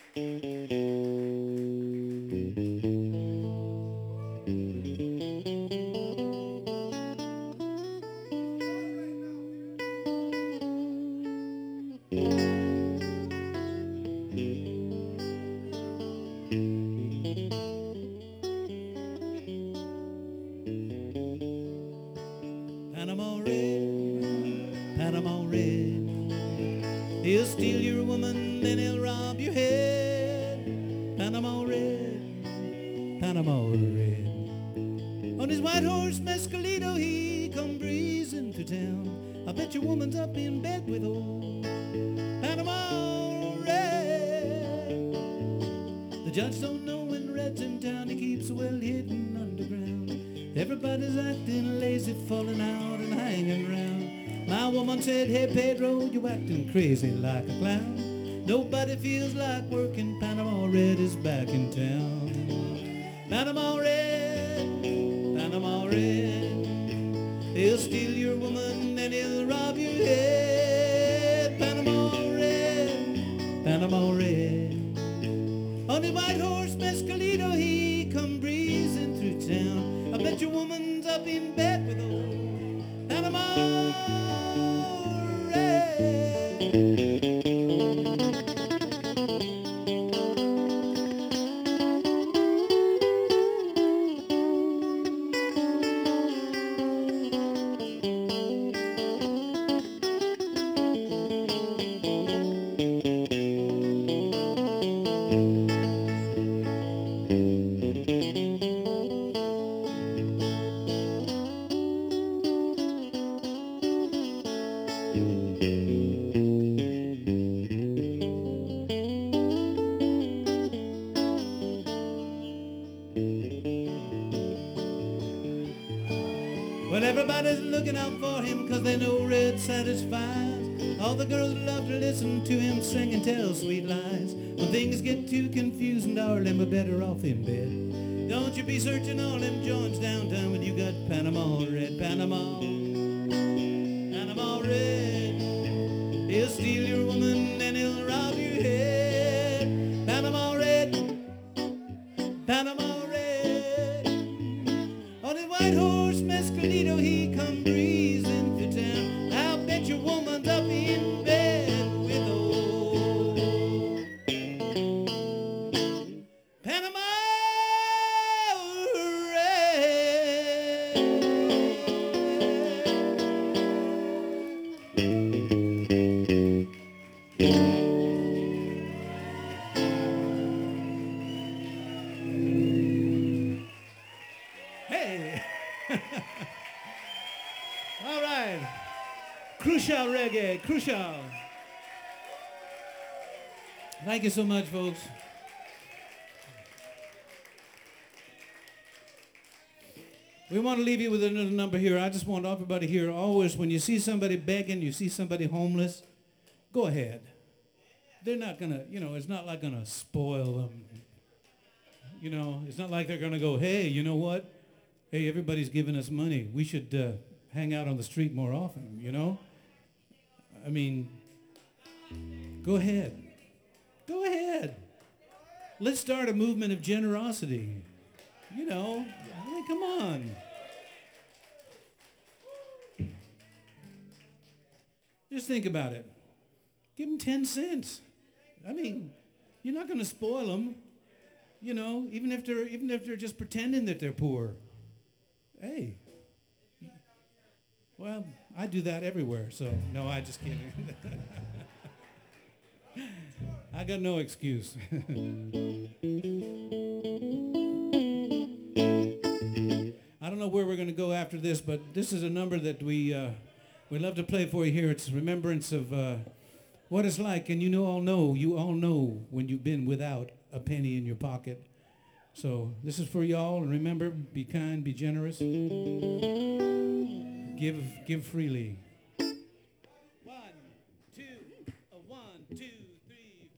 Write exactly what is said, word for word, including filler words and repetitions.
Panama Red, Panama Red, he'll steal your woman, then he'll rob your head. Panama Red, Panama Red, on his white horse Mescalito he come breezing to town. I bet your woman's up in bed with old Panama Red. The judge don't know when Red's in town, he keeps well hidden underground. Everybody's acting lazy, falling out and hanging around. My woman said, hey Pedro, you acting crazy like a clown. Nobody feels like working, Panama Red is back in town. Panama Red, Panama Red, he'll steal your woman and he'll rob your head. Panama Red, Panama Red, on the white horse Mescalito he come breezing through town. I bet your woman's up in bed with old Panama Red. Well, everybody's looking out for him 'cause they know Red satisfies. All the girls love to listen to him sing and tell sweet lies. When things get too confusing, darling, we're better off in bed. Don't you be searching all them joints downtown when you got Panama Red, Panama, Panama Red. He'll steal your woman and he'll rob your head. Panama Red, Panama Red, on his white horse Mescalito he come breezing through town. I'll bet your woman's up in bed with old Panama Red. Hey. All right. Crucial reggae, crucial. Thank you so much, folks. We want to leave you with another number here. I just want everybody here, always, when you see somebody begging, you see somebody homeless, go ahead. They're not going to, you know, it's not like going to spoil them. You know, it's not like they're going to go, hey, you know what? Hey, everybody's giving us money. We should uh, hang out on the street more often, you know? I mean, go ahead. Go ahead. Let's start a movement of generosity. You know, I mean, come on. Just think about it. Give them ten cents. I mean, you're not going to spoil them. You know, even if they're even if they're just pretending that they're poor. Hey. Well, I do that everywhere, so no, I just kidding. I got no excuse. I don't know where we're going to go after this, but this is a number that we uh, we love to play for you here. It's remembrance of uh, what it's like, and you know all know, you all know when you've been without a penny in your pocket. So this is for y'all, and remember, be kind, be generous, give give freely.